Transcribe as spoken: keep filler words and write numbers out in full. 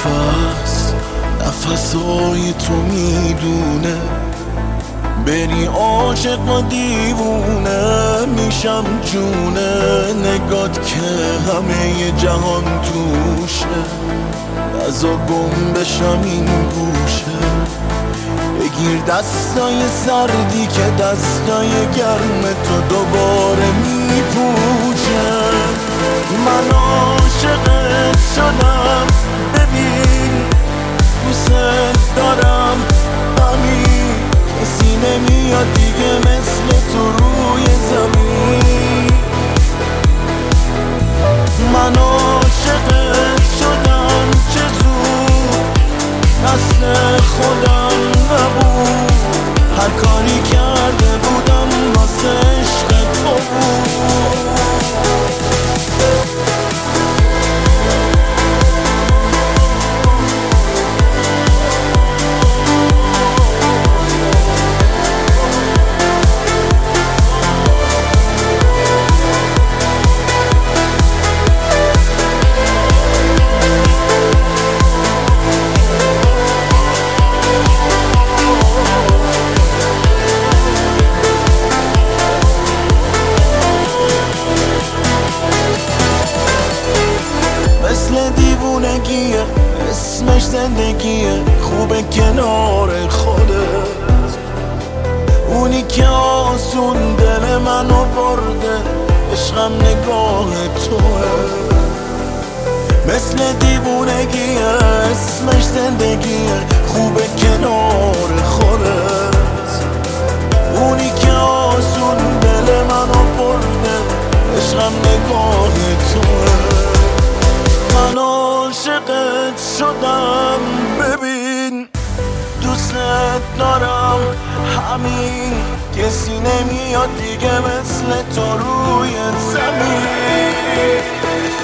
نفس نفسای تو میدونه بری عاشق و دیوونه میشم جونه نگات که همه جهان توشه از گم بشم این گوشه بگیر دستای سردی که دستای گرم تو دوباره میپوشه من عاشقت شدم ببین دوست دارم همین کسی نمیاد دیگه مثل تو روی زمین من عاشقت شدم چه زود نسل خودم نبود هر کاری کرده بودم واسه عشق تو بود دیوونگیه اسمش زندگیه خوبه کنار خودت اونی که آسون دل منو برده عشقم نگاه توه مثل دیوونگیه اسمش زندگیه خوبه کنار خودت اونی که آسون دل منو برده عشقم نگاه توه من عاشقت شدم ببین دوست دارم همین کسی نمیاد دیگه مثل تو روی زمین